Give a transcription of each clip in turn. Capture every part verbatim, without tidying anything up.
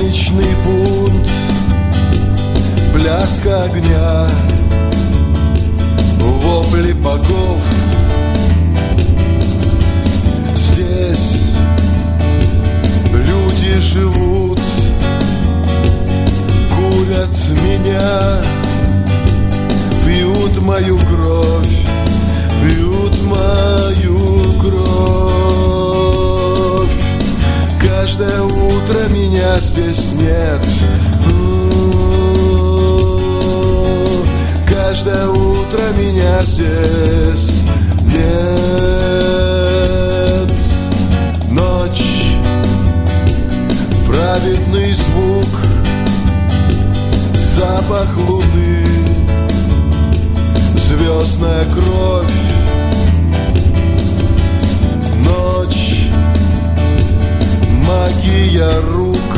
солнечный пункт, пляска огня, вопли богов. Здесь люди живут, курят меня, пьют мою кровь, пьют мою кровь. Каждое утро меня здесь нет. Каждое утро меня здесь нет. Ночь, праведный звук, запах луны, звездная кровь. Ночь, магия рук,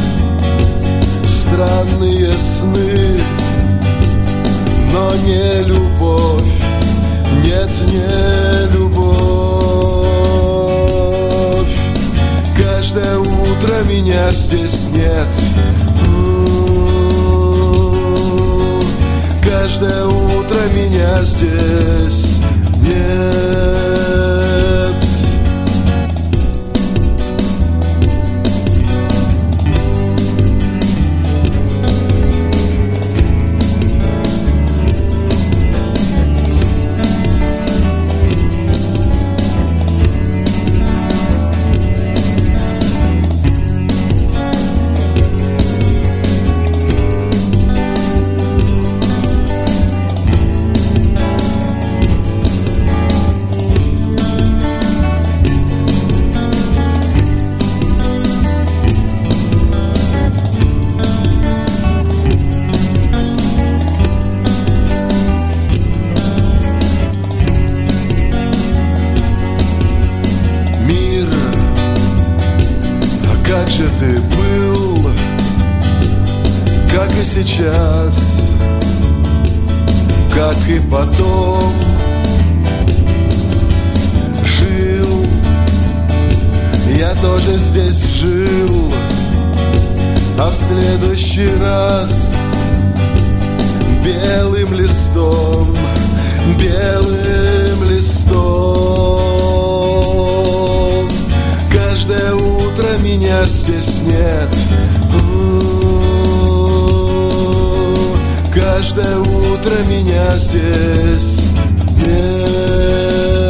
странные сны, но не любовь, нет, не любовь. Каждое утро меня здесь нет. Каждое утро меня здесь нет. Как же ты был, как и сейчас, как и потом жил. Я тоже здесь жил, а в следующий раз белым листом, белым листом. Каждое утро меня здесь нет. Каждое утро меня здесь нет.